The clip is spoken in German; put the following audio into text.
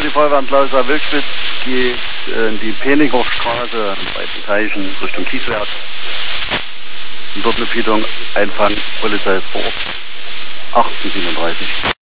die Feuerwehr in Klausthal-Wildschwitz geht in die Penichhochstraße bei den Teichen Richtung Kieswerk. Und dort eine Quittung einfangen, Polizei ist vor Ort. 1837.